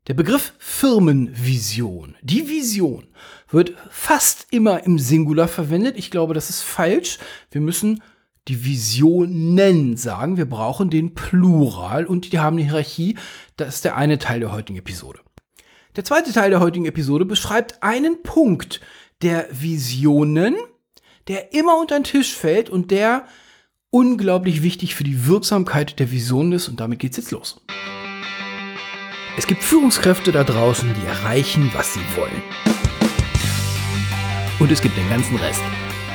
Der Begriff Firmenvision, die Vision, wird fast immer im Singular verwendet. Ich glaube, das ist falsch. Wir müssen die Visionen sagen. Wir brauchen den Plural und die haben eine Hierarchie. Das ist der eine Teil der heutigen Episode. Der zweite Teil der heutigen Episode beschreibt einen Punkt der Visionen, der immer unter den Tisch fällt und der unglaublich wichtig für die Wirksamkeit der Vision ist. Und damit geht's jetzt los. Es gibt Führungskräfte da draußen, die erreichen, was sie wollen. Und es gibt den ganzen Rest.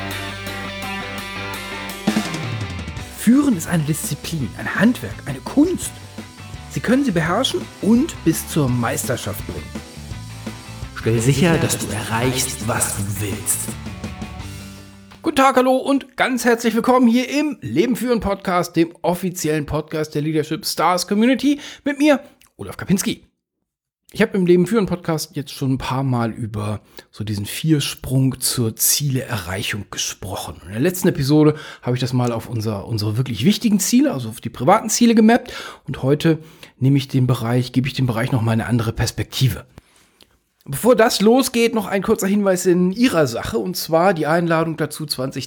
Führen ist eine Disziplin, ein Handwerk, eine Kunst. Sie können sie beherrschen und bis zur Meisterschaft bringen. Stell sicher, dass du erreichst, was du willst. Guten Tag, hallo und ganz herzlich willkommen hier im Leben führen Podcast, dem offiziellen Podcast der Leadership Stars Community mit mir, Olaf Kapinski. Ich habe im Leben führen Podcast jetzt schon ein paar Mal über so diesen Viersprung zur Zieleerreichung gesprochen. In der letzten Episode habe ich das mal auf unsere wirklich wichtigen Ziele, also auf die privaten Ziele gemappt. Und heute gebe ich dem Bereich noch mal eine andere Perspektive. Bevor das losgeht, noch ein kurzer Hinweis in Ihrer Sache, und zwar die Einladung dazu,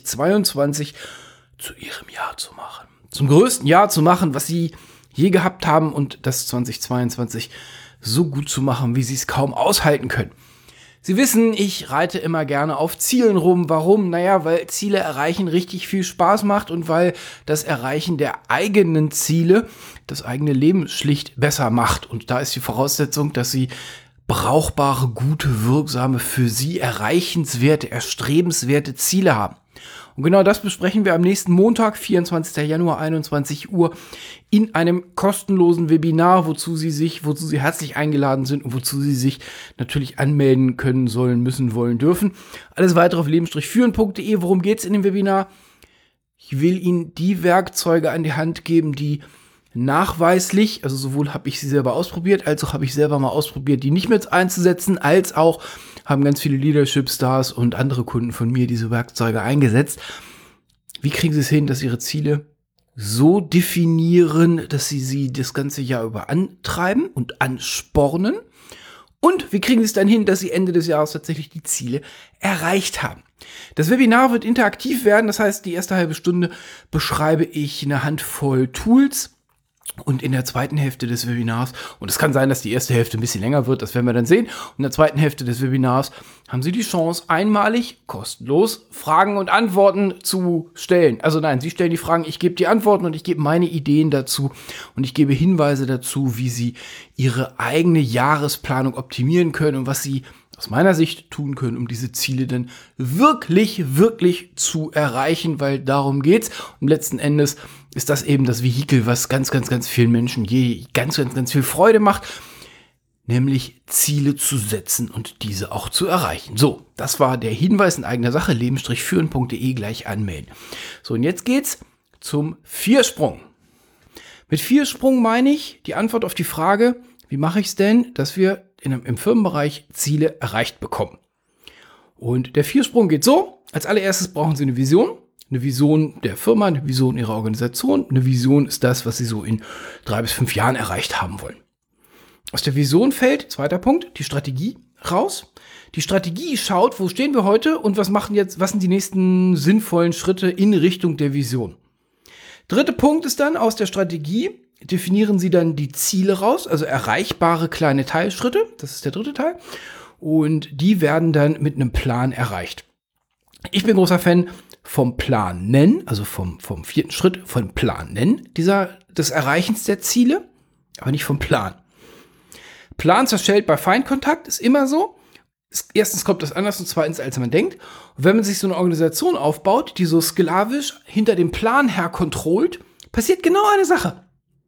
2022 zu Ihrem Jahr zu machen. Zum größten Jahr zu machen, was Sie je gehabt haben, und das 2022 so gut zu machen, wie Sie es kaum aushalten können. Sie wissen, ich reite immer gerne auf Zielen rum. Warum? Naja, weil Ziele erreichen richtig viel Spaß macht und weil das Erreichen der eigenen Ziele das eigene Leben schlicht besser macht. Und da ist die Voraussetzung, dass Sie brauchbare, gute, wirksame, für Sie erreichenswerte, erstrebenswerte Ziele haben. Und genau das besprechen wir am nächsten Montag, 24. Januar, 21 Uhr, in einem kostenlosen Webinar, wozu Sie herzlich eingeladen sind und wozu Sie sich natürlich anmelden können, sollen, müssen, wollen, dürfen. Alles weitere auf leben-führen.de. Worum geht's in dem Webinar? Ich will Ihnen die Werkzeuge an die Hand geben, die nachweislich, also sowohl habe ich sie selber ausprobiert, als auch habe ich selber mal ausprobiert, die nicht mehr einzusetzen, als auch haben ganz viele Leadership-Stars und andere Kunden von mir diese Werkzeuge eingesetzt. Wie kriegen Sie es hin, dass Sie Ihre Ziele so definieren, dass Sie das ganze Jahr über antreiben und anspornen? Und wie kriegen Sie es dann hin, dass Sie Ende des Jahres tatsächlich die Ziele erreicht haben? Das Webinar wird interaktiv werden, das heißt, die erste halbe Stunde beschreibe ich eine Handvoll Tools. Und in der zweiten Hälfte des Webinars, und es kann sein, dass die erste Hälfte ein bisschen länger wird, das werden wir dann sehen, und in der zweiten Hälfte des Webinars haben Sie die Chance, einmalig, kostenlos Fragen und Antworten zu stellen. Also nein, Sie stellen die Fragen, ich gebe die Antworten und ich gebe meine Ideen dazu und ich gebe Hinweise dazu, wie Sie Ihre eigene Jahresplanung optimieren können und was Sie aus meiner Sicht tun können, um diese Ziele dann wirklich zu erreichen, weil darum geht's. Und letzten Endes ist das eben das Vehikel, was ganz vielen Menschen ganz viel Freude macht, nämlich Ziele zu setzen und diese auch zu erreichen. So, das war der Hinweis in eigener Sache, leben-führen.de, gleich anmelden. So, und jetzt geht's zum Viersprung. Mit Viersprung meine ich die Antwort auf die Frage, wie mache ich es denn, dass wir im Firmenbereich Ziele erreicht bekommen. Und der Viersprung geht so: Als allererstes brauchen Sie eine Vision der Firma, eine Vision Ihrer Organisation. Eine Vision ist das, was Sie so in 3 bis 5 Jahren erreicht haben wollen. Aus der Vision fällt, zweiter Punkt, die Strategie raus. Die Strategie schaut, wo stehen wir heute und was sind die nächsten sinnvollen Schritte in Richtung der Vision. Dritter Punkt ist dann, aus der Strategie definieren Sie dann die Ziele raus, also erreichbare kleine Teilschritte, das ist der dritte Teil, und die werden dann mit einem Plan erreicht. Ich bin großer Fan vom Planen, also vom vierten Schritt, vom Planen des Erreichens der Ziele, aber nicht vom Plan. Plan zerschellt bei Feindkontakt, ist immer so. Erstens kommt das anders und zweitens, als man denkt. Und wenn man sich so eine Organisation aufbaut, die so sklavisch hinter dem Plan her kontrolliert, passiert genau eine Sache.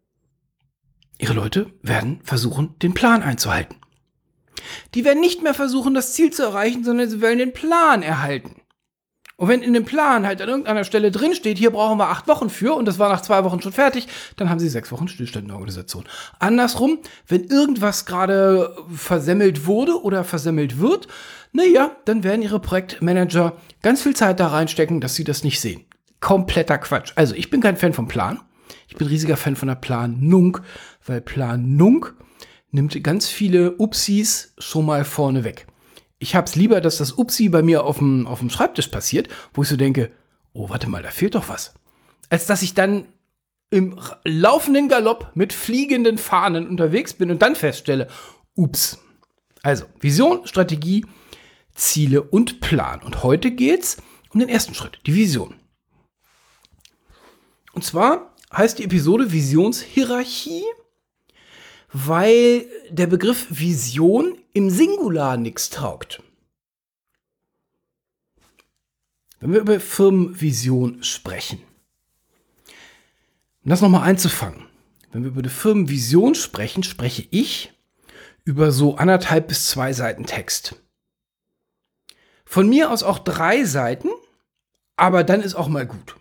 Ihre Leute werden versuchen, den Plan einzuhalten. Die werden nicht mehr versuchen, das Ziel zu erreichen, sondern sie werden den Plan erhalten. Und wenn in dem Plan halt an irgendeiner Stelle drin steht, hier brauchen wir 8 Wochen für, und das war nach 2 Wochen schon fertig, dann haben sie 6 Wochen Stillstand in der Organisation. Andersrum, wenn irgendwas gerade versemmelt wurde oder versemmelt wird, dann werden ihre Projektmanager ganz viel Zeit da reinstecken, dass sie das nicht sehen. Kompletter Quatsch. Also ich bin kein Fan vom Plan. Ich bin riesiger Fan von der Planung, weil Planung nimmt ganz viele Upsis schon mal vorne weg. Ich hab's lieber, dass das Upsi bei mir auf dem Schreibtisch passiert, wo ich so denke, oh, warte mal, da fehlt doch was. Als dass ich dann im laufenden Galopp mit fliegenden Fahnen unterwegs bin und dann feststelle, ups. Also, Vision, Strategie, Ziele und Plan. Und heute geht's um den ersten Schritt, die Vision. Und zwar heißt die Episode Visionshierarchie, weil der Begriff Vision im Singular nichts taugt. Wenn wir über Firmenvision sprechen, um das nochmal einzufangen, wenn wir über die Firmenvision sprechen, spreche ich über so 1,5 bis 2 Seiten Text. Von mir aus auch 3 Seiten, aber dann ist auch mal gut.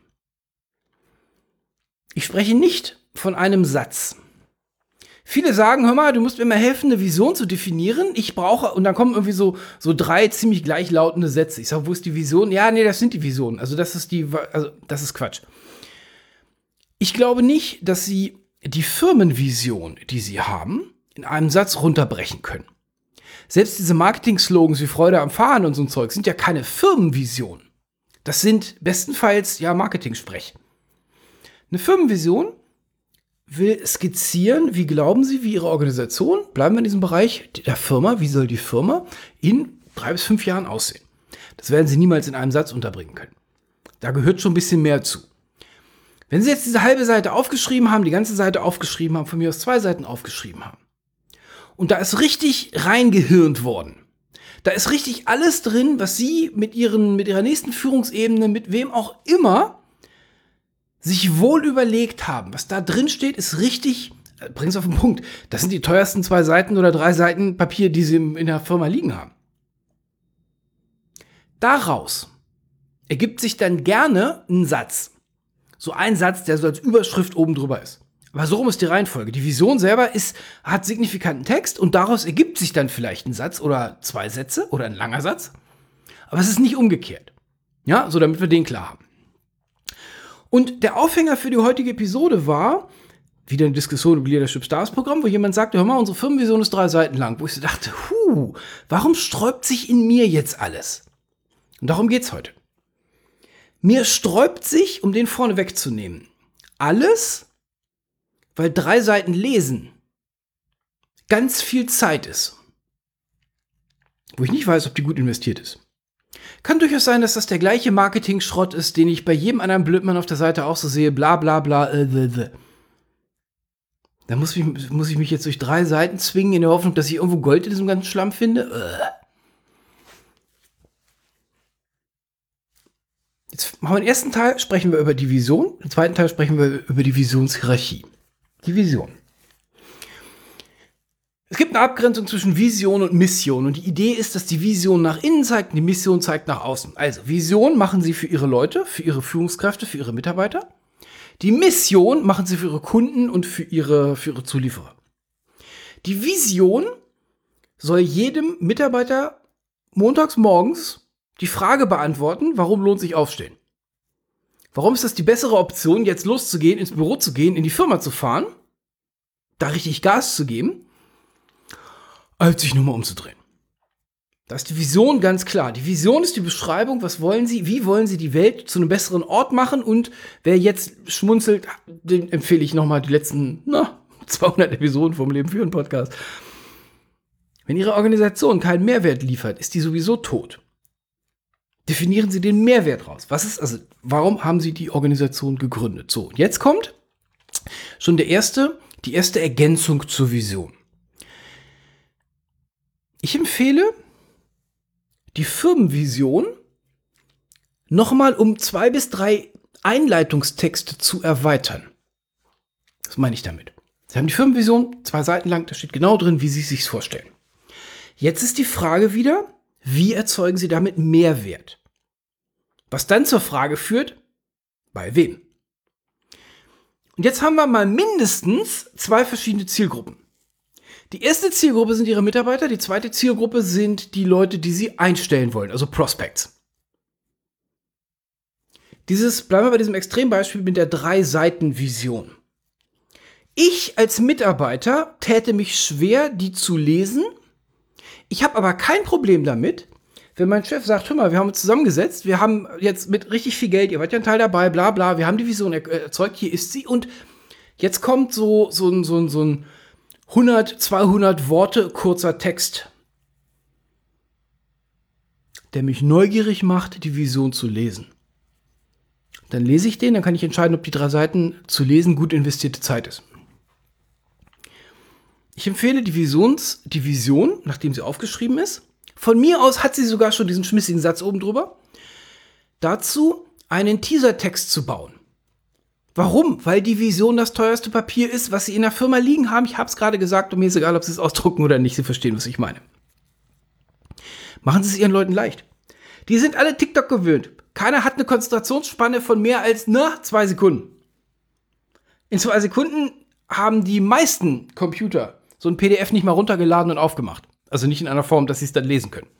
Ich spreche nicht von einem Satz. Viele sagen, hör mal, du musst mir mal helfen, eine Vision zu definieren. Ich brauche, und dann kommen irgendwie so 3 ziemlich gleichlautende Sätze. Ich sage, wo ist die Vision? Ja, nee, das sind die Visionen. Also das ist Quatsch. Ich glaube nicht, dass Sie die Firmenvision, die Sie haben, in einem Satz runterbrechen können. Selbst diese Marketing-Slogans wie Freude am Fahren und so ein Zeug sind ja keine Firmenvision. Das sind bestenfalls ja Marketing-Sprech. Eine Firmenvision will skizzieren, wie glauben Sie, wie Ihre Organisation, bleiben wir in diesem Bereich der Firma, wie soll die Firma in 3 bis 5 Jahren aussehen. Das werden Sie niemals in einem Satz unterbringen können. Da gehört schon ein bisschen mehr zu. Wenn Sie jetzt diese halbe Seite aufgeschrieben haben, die ganze Seite aufgeschrieben haben, von mir aus 2 Seiten aufgeschrieben haben, und da ist richtig reingehirnt worden, da ist richtig alles drin, was Sie mit Ihrer nächsten Führungsebene, mit wem auch immer, sich wohl überlegt haben. Was da drin steht, ist richtig, bring es auf den Punkt. Das sind die teuersten 2 Seiten oder 3 Seiten Papier, die Sie in der Firma liegen haben. Daraus ergibt sich dann gerne ein Satz. So ein Satz, der so als Überschrift oben drüber ist. Aber so rum ist die Reihenfolge. Die Vision selber hat signifikanten Text und daraus ergibt sich dann vielleicht ein Satz oder 2 Sätze oder ein langer Satz. Aber es ist nicht umgekehrt. Ja, so damit wir den klar haben. Und der Aufhänger für die heutige Episode war wieder eine Diskussion über Leadership Stars Programm, wo jemand sagte, hör mal, unsere Firmenvision ist 3 Seiten lang. Wo ich so dachte, warum sträubt sich in mir jetzt alles? Und darum geht's heute. Mir sträubt sich, um den vorne wegzunehmen, alles, weil 3 Seiten lesen ganz viel Zeit ist. Wo ich nicht weiß, ob die gut investiert ist. Kann durchaus sein, dass das der gleiche Marketing-Schrott ist, den ich bei jedem anderen Blödmann auf der Seite auch so sehe, bla bla bla. Da muss ich mich jetzt durch 3 Seiten zwingen, in der Hoffnung, dass ich irgendwo Gold in diesem ganzen Schlamm finde. Jetzt machen wir den ersten Teil, sprechen wir über die Vision. Im zweiten Teil sprechen wir über die Visionshierarchie. Die Vision. Es gibt eine Abgrenzung zwischen Vision und Mission. Und die Idee ist, dass die Vision nach innen zeigt und die Mission zeigt nach außen. Also Vision machen Sie für Ihre Leute, für Ihre Führungskräfte, für Ihre Mitarbeiter. Die Mission machen Sie für Ihre Kunden und für Ihre Zulieferer. Die Vision soll jedem Mitarbeiter montags morgens die Frage beantworten, warum lohnt sich aufstehen? Warum ist das die bessere Option, jetzt loszugehen, ins Büro zu gehen, in die Firma zu fahren, da richtig Gas zu geben, als sich nur mal umzudrehen? Da ist die Vision ganz klar. Die Vision ist die Beschreibung, was wollen Sie, wie wollen Sie die Welt zu einem besseren Ort machen, und wer jetzt schmunzelt, den empfehle ich nochmal die letzten 200 Episoden vom Leben führen Podcast. Wenn Ihre Organisation keinen Mehrwert liefert, ist die sowieso tot. Definieren Sie den Mehrwert raus. Warum haben Sie die Organisation gegründet? So, und jetzt kommt schon die erste Ergänzung zur Vision. Ich empfehle die Firmenvision nochmal um 2 bis 3 Einleitungstexte zu erweitern. Was meine ich damit? Sie haben die Firmenvision 2 Seiten lang, da steht genau drin, wie Sie es sich vorstellen. Jetzt ist die Frage wieder, wie erzeugen Sie damit Mehrwert? Was dann zur Frage führt, bei wem? Und jetzt haben wir mal mindestens 2 verschiedene Zielgruppen. Die erste Zielgruppe sind Ihre Mitarbeiter, die zweite Zielgruppe sind die Leute, die Sie einstellen wollen, also Prospects. Bleiben wir bei diesem Extrembeispiel mit der 3-Seiten-Vision. Ich als Mitarbeiter täte mich schwer, die zu lesen. Ich habe aber kein Problem damit, wenn mein Chef sagt, hör mal, wir haben uns zusammengesetzt, wir haben jetzt mit richtig viel Geld, ihr wart ja ein Teil dabei, bla bla, wir haben die Vision erzeugt, hier ist sie und jetzt kommt so ein 100, 200 Worte kurzer Text, der mich neugierig macht, die Vision zu lesen. Dann lese ich den, dann kann ich entscheiden, ob die 3 Seiten zu lesen gut investierte Zeit ist. Ich empfehle die Vision, nachdem sie aufgeschrieben ist. Von mir aus hat sie sogar schon diesen schmissigen Satz oben drüber. Dazu einen Teasertext zu bauen. Warum? Weil die Vision das teuerste Papier ist, was Sie in der Firma liegen haben. Ich habe es gerade gesagt und mir ist egal, ob Sie es ausdrucken oder nicht. Sie verstehen, was ich meine. Machen Sie es Ihren Leuten leicht. Die sind alle TikTok gewöhnt. Keiner hat eine Konzentrationsspanne von mehr als 2 Sekunden. In 2 Sekunden haben die meisten Computer so ein PDF nicht mal runtergeladen und aufgemacht. Also nicht in einer Form, dass sie es dann lesen können.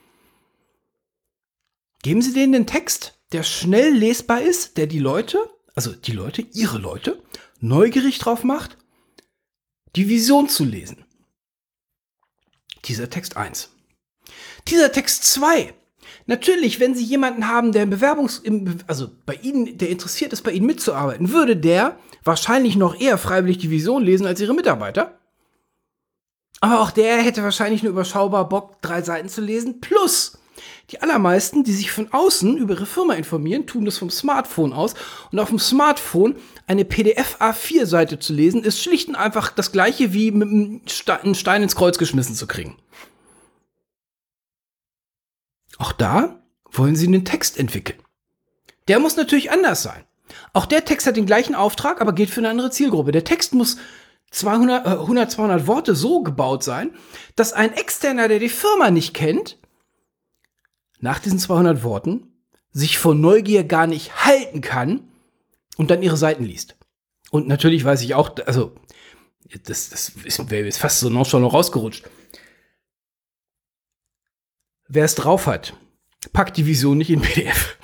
Geben Sie denen einen Text, der schnell lesbar ist, der Ihre Leute, neugierig drauf macht, die Vision zu lesen. Teasertext 1. Teasertext 2. Natürlich, wenn Sie jemanden haben, der bei Ihnen, der interessiert ist, bei Ihnen mitzuarbeiten, würde der wahrscheinlich noch eher freiwillig die Vision lesen als Ihre Mitarbeiter. Aber auch der hätte wahrscheinlich nur überschaubar Bock, 3 Seiten zu lesen. Plus, die allermeisten, die sich von außen über ihre Firma informieren, tun das vom Smartphone aus. Und auf dem Smartphone eine PDF-A4-Seite zu lesen, ist schlicht und einfach das Gleiche wie mit einem Stein ins Kreuz geschmissen zu kriegen. Auch da wollen Sie einen Text entwickeln. Der muss natürlich anders sein. Auch der Text hat den gleichen Auftrag, aber geht für eine andere Zielgruppe. Der Text muss 100, 200 Worte so gebaut sein, dass ein Externer, der die Firma nicht kennt, nach diesen 200 Worten sich vor Neugier gar nicht halten kann und dann ihre Seiten liest. Und natürlich weiß ich auch, also das wäre jetzt fast so nonchalant rausgerutscht. Wer es drauf hat, packt die Vision nicht in PDF.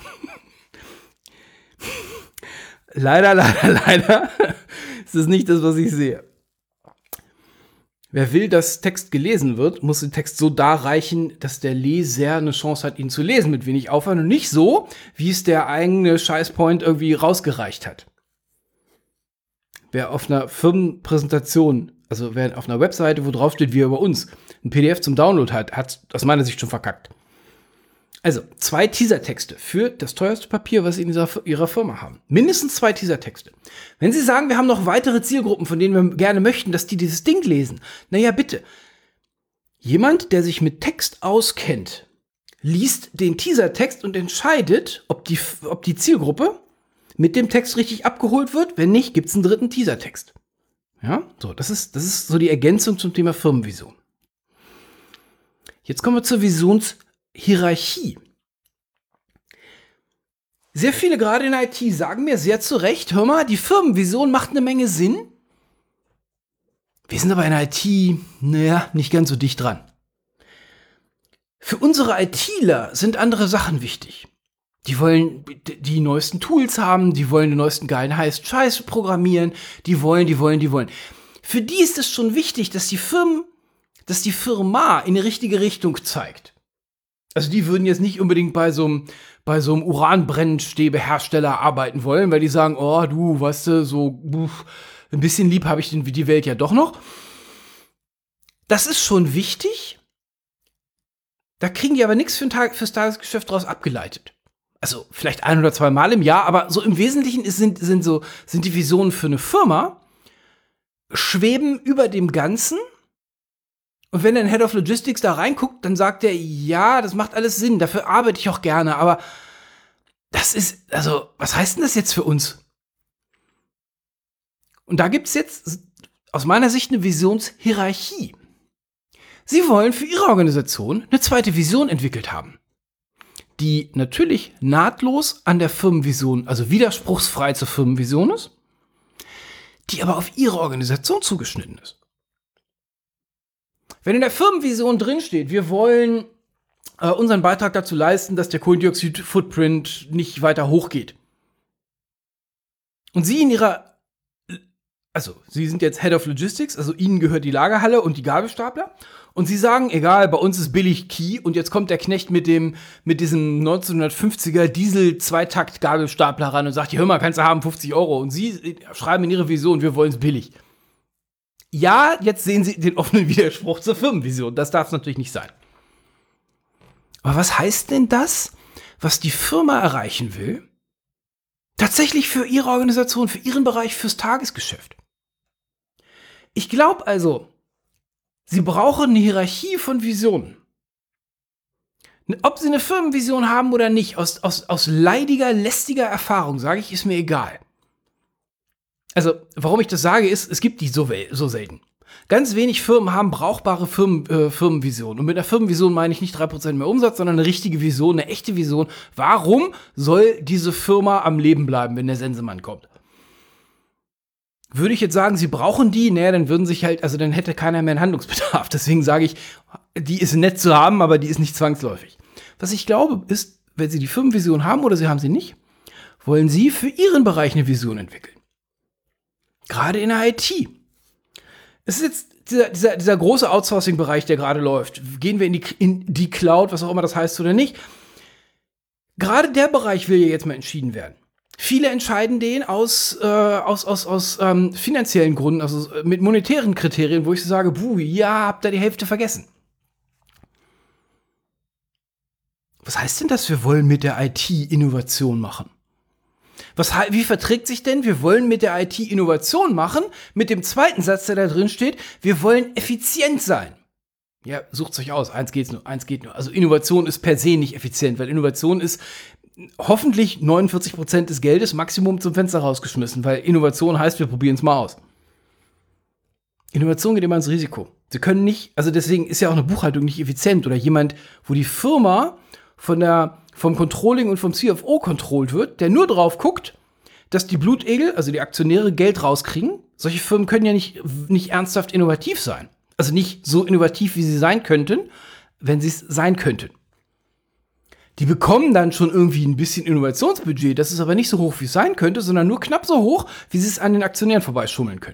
Leider ist das nicht das, was ich sehe. Wer will, dass Text gelesen wird, muss den Text so darreichen, dass der Leser eine Chance hat, ihn zu lesen mit wenig Aufwand und nicht so, wie es der eigene Scheißpoint irgendwie rausgereicht hat. Wer auf einer Firmenpräsentation, also wer auf einer Webseite, wo drauf steht, wie er über uns, ein PDF zum Download hat aus meiner Sicht schon verkackt. Also 2 Teasertexte für das teuerste Papier, was Sie in Ihrer Firma haben. Mindestens 2 Teasertexte. Wenn Sie sagen, wir haben noch weitere Zielgruppen, von denen wir gerne möchten, dass die dieses Ding lesen. Naja, bitte. Jemand, der sich mit Text auskennt, liest den Teasertext und entscheidet, ob die Zielgruppe mit dem Text richtig abgeholt wird. Wenn nicht, gibt es einen 3. Teasertext. Ja, so, das ist so die Ergänzung zum Thema Firmenvision. Jetzt kommen wir zur Visionshierarchie. Sehr viele, gerade in IT, sagen mir sehr zu Recht, hör mal, die Firmenvision macht eine Menge Sinn. Wir sind aber in IT, nicht ganz so dicht dran. Für unsere ITler sind andere Sachen wichtig. Die wollen die neuesten Tools haben, die wollen den neuesten geilen heißen Scheiß programmieren, die wollen. Für die ist es schon wichtig, dass die Firma in die richtige Richtung zeigt. Also die würden jetzt nicht unbedingt bei so einem Uranbrennstäbehersteller arbeiten wollen, weil die sagen, oh du, weißt du, so ein bisschen lieb habe ich die Welt ja doch noch. Das ist schon wichtig. Da kriegen die aber nichts fürs Tagesgeschäft draus abgeleitet. Also vielleicht 1 oder 2 Mal im Jahr, aber so im Wesentlichen sind die Visionen für eine Firma, schweben über dem Ganzen. Und wenn ein Head of Logistics da reinguckt, dann sagt er, ja, das macht alles Sinn, dafür arbeite ich auch gerne, aber das ist, also, was heißt denn das jetzt für uns? Und da gibt es jetzt aus meiner Sicht eine Visionshierarchie. Sie wollen für Ihre Organisation eine zweite Vision entwickelt haben, die natürlich nahtlos an der Firmenvision, also widerspruchsfrei zur Firmenvision ist, die aber auf Ihre Organisation zugeschnitten ist. Wenn in der Firmenvision drinsteht, wir wollen unseren Beitrag dazu leisten, dass der Kohlendioxid-Footprint nicht weiter hochgeht. Und Sie in Ihrer also Sie sind jetzt Head of Logistics, also Ihnen gehört die Lagerhalle und die Gabelstapler. Und Sie sagen, egal, bei uns ist billig Key und jetzt kommt der Knecht mit diesem 1950er Diesel-Zweitakt-Gabelstapler ran und sagt, hör mal, kannst du haben, 50 Euro. Und Sie schreiben in Ihre Vision, wir wollen es billig. Ja, jetzt sehen Sie den offenen Widerspruch zur Firmenvision. Das darf es natürlich nicht sein. Aber was heißt denn das, was die Firma erreichen will, tatsächlich für Ihre Organisation, für Ihren Bereich, fürs Tagesgeschäft? Ich glaube also, Sie brauchen eine Hierarchie von Visionen. Ob Sie eine Firmenvision haben oder nicht, aus leidiger, lästiger Erfahrung, sage ich, ist mir egal. Also, warum ich das sage, ist, es gibt die so selten. Ganz wenig Firmen haben brauchbare Firmenvisionen. Und mit einer Firmenvision meine ich nicht 3% mehr Umsatz, sondern eine richtige Vision, eine echte Vision. Warum soll diese Firma am Leben bleiben, wenn der Sensemann kommt? Würde ich jetzt sagen, Sie brauchen die, naja, dann dann hätte keiner mehr einen Handlungsbedarf. Deswegen sage ich, die ist nett zu haben, aber die ist nicht zwangsläufig. Was ich glaube, ist, wenn Sie die Firmenvision haben oder Sie haben sie nicht, wollen Sie für Ihren Bereich eine Vision entwickeln. Gerade in der IT. Es ist jetzt dieser große Outsourcing-Bereich, der gerade läuft. Gehen wir in die Cloud, was auch immer das heißt oder nicht. Gerade der Bereich will ja jetzt mal entschieden werden. Viele entscheiden den aus finanziellen Gründen, also mit monetären Kriterien, wo ich so sage, habt ihr die Hälfte vergessen. Was heißt denn das, wir wollen mit der IT Innovation machen? Wie verträgt sich denn, wir wollen mit der IT Innovation machen, mit dem zweiten Satz, der da drin steht, wir wollen effizient sein? Ja, sucht's euch aus, eins geht nur. Also Innovation ist per se nicht effizient, weil Innovation ist hoffentlich 49% des Geldes Maximum zum Fenster rausgeschmissen, weil Innovation heißt, wir probieren es mal aus. Innovation geht immer ins Risiko. Sie können nicht, also deswegen ist ja auch eine Buchhaltung nicht effizient oder jemand, wo die Firma vom Controlling und vom CFO kontrolliert wird, der nur drauf guckt, dass die Blutegel, also die Aktionäre, Geld rauskriegen. Solche Firmen können ja nicht ernsthaft innovativ sein. Also nicht so innovativ, wie sie sein könnten, wenn sie es sein könnten. Die bekommen dann schon irgendwie ein bisschen Innovationsbudget, das ist aber nicht so hoch, wie es sein könnte, sondern nur knapp so hoch, wie sie es an den Aktionären vorbeischummeln können.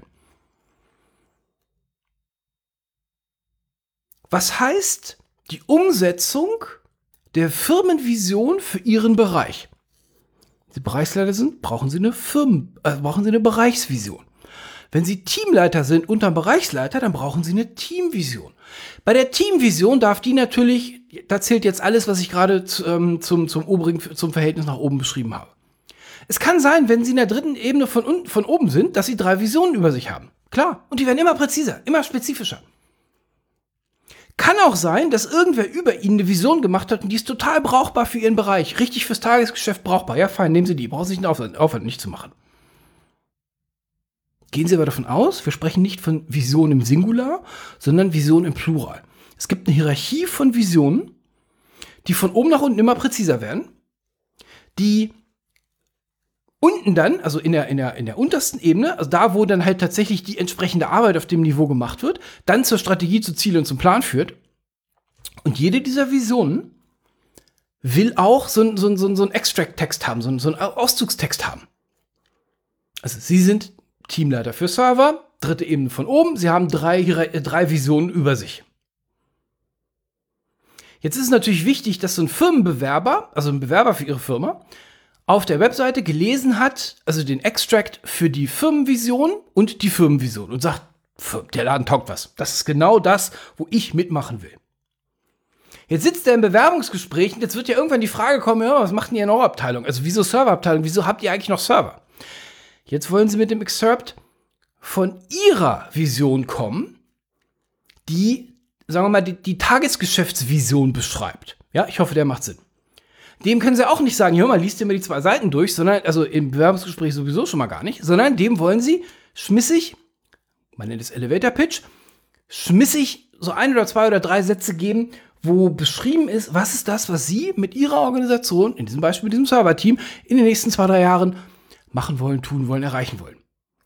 Was heißt die Umsetzung der Firmenvision für Ihren Bereich? Wenn Sie Bereichsleiter sind, brauchen Sie eine Bereichsvision. Wenn Sie Teamleiter sind unterm Bereichsleiter, dann brauchen Sie eine Teamvision. Bei der Teamvision da zählt jetzt alles, was ich gerade zum Verhältnis nach oben beschrieben habe. Es kann sein, wenn Sie in der dritten Ebene von oben sind, dass Sie 3 Visionen über sich haben. Klar. Und die werden immer präziser, immer spezifischer. Kann auch sein, dass irgendwer über Ihnen eine Vision gemacht hat und die ist total brauchbar für Ihren Bereich. Richtig fürs Tagesgeschäft brauchbar. Ja, fein, nehmen Sie die. Brauchen Sie sich den Aufwand nicht zu machen. Gehen Sie aber davon aus, wir sprechen nicht von Vision im Singular, sondern Vision im Plural. Es gibt eine Hierarchie von Visionen, die von oben nach unten immer präziser werden, die unten dann, also in der untersten Ebene, also da, wo dann halt tatsächlich die entsprechende Arbeit auf dem Niveau gemacht wird, dann zur Strategie, zu Ziel und zum Plan führt. Und jede dieser Visionen will auch so einen Extract-Text haben, so einen Auszugstext haben. Also Sie sind Teamleiter für Server, dritte Ebene von oben, Sie haben drei Visionen über sich. Jetzt ist es natürlich wichtig, dass so ein Firmenbewerber, also ein Bewerber für Ihre Firma, auf der Webseite gelesen hat, also den Extract für die Firmenvision und die Firmenvision und sagt, der Laden taugt was. Das ist genau das, wo ich mitmachen will. Jetzt sitzt er im Bewerbungsgespräch und jetzt wird ja irgendwann die Frage kommen, ja, was macht denn ihr in eurer Abteilung? Also wieso Serverabteilung? Wieso habt ihr eigentlich noch Server? Jetzt wollen Sie mit dem Excerpt von Ihrer Vision kommen, die, sagen wir mal, die Tagesgeschäftsvision beschreibt. Ja, ich hoffe, der macht Sinn. Dem können Sie auch nicht sagen, hör mal, liest dir mal die 2 Seiten durch, sondern, also im Bewerbungsgespräch sowieso schon mal gar nicht, sondern dem wollen Sie schmissig, man nennt es Elevator Pitch, schmissig so 1 oder 2 oder 3 Sätze geben, wo beschrieben ist, was ist das, was Sie mit Ihrer Organisation, in diesem Beispiel mit diesem Server-Team, in den nächsten 2, 3 Jahren machen wollen, tun wollen, erreichen wollen.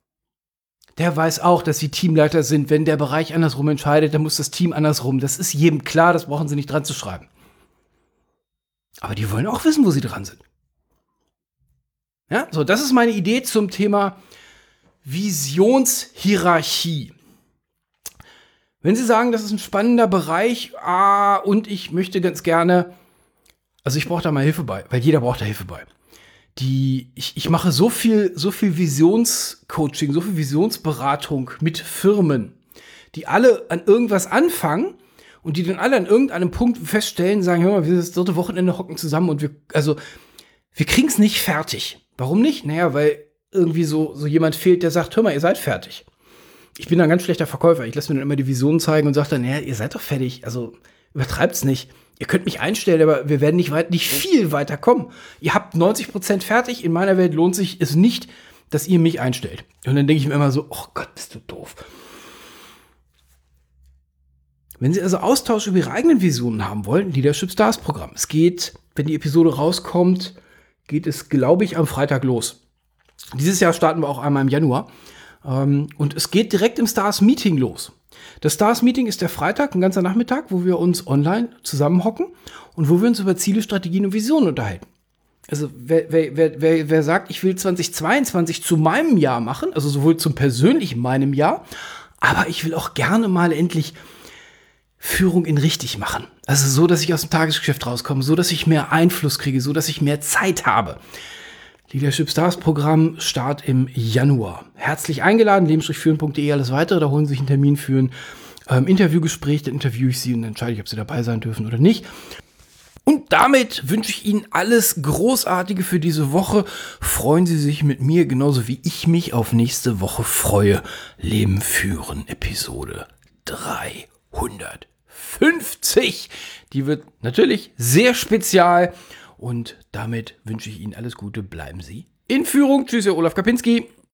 Der weiß auch, dass Sie Teamleiter sind. Wenn der Bereich andersrum entscheidet, dann muss das Team andersrum. Das ist jedem klar, das brauchen Sie nicht dran zu schreiben. Aber die wollen auch wissen, wo sie dran sind. Ja, so, das ist meine Idee zum Thema Visionshierarchie. Wenn Sie sagen, das ist ein spannender Bereich, und ich möchte ganz gerne, also ich brauche da mal Hilfe bei, weil jeder braucht da Hilfe bei. Ich mache so viel Visionscoaching, so viel Visionsberatung mit Firmen, die alle an irgendwas anfangen und die dann alle an irgendeinem Punkt feststellen, sagen, hör mal, wir das 3. Wochenende hocken zusammen und wir kriegen es nicht fertig. Warum nicht? Naja, weil irgendwie so jemand fehlt, der sagt, hör mal, ihr seid fertig. Ich bin ein ganz schlechter Verkäufer. Ich lasse mir dann immer die Vision zeigen und sage dann, naja, ihr seid doch fertig. Also übertreibt's nicht. Ihr könnt mich einstellen, aber wir werden nicht viel weiter kommen. Ihr habt 90% fertig. In meiner Welt lohnt sich es nicht, dass ihr mich einstellt. Und dann denke ich mir immer so, oh Gott, bist du doof. Wenn Sie also Austausch über Ihre eigenen Visionen haben wollen, Leadership Stars Programm. Es geht, wenn die Episode rauskommt, geht es, glaube ich, am Freitag los. Dieses Jahr starten wir auch einmal im Januar. Und es geht direkt im Stars Meeting los. Das Stars Meeting ist der Freitag, ein ganzer Nachmittag, wo wir uns online zusammenhocken und wo wir uns über Ziele, Strategien und Visionen unterhalten. Also wer sagt, ich will 2022 zu meinem Jahr machen, also sowohl zum persönlichen meinem Jahr, aber ich will auch gerne mal endlich Führung in richtig machen. Also so, dass ich aus dem Tagesgeschäft rauskomme, so, dass ich mehr Einfluss kriege, so, dass ich mehr Zeit habe. Leadership Stars Programm, Start im Januar. Herzlich eingeladen, leben-führen.de, alles weitere. Da holen Sie sich einen Termin für ein Interviewgespräch. Dann interviewe ich Sie und entscheide ich, ob Sie dabei sein dürfen oder nicht. Und damit wünsche ich Ihnen alles Großartige für diese Woche. Freuen Sie sich mit mir, genauso wie ich mich auf nächste Woche freue. Leben führen, Episode 350. Die wird natürlich sehr spezial. Und damit wünsche ich Ihnen alles Gute. Bleiben Sie in Führung. Tschüss, Ihr Olaf Kapinski.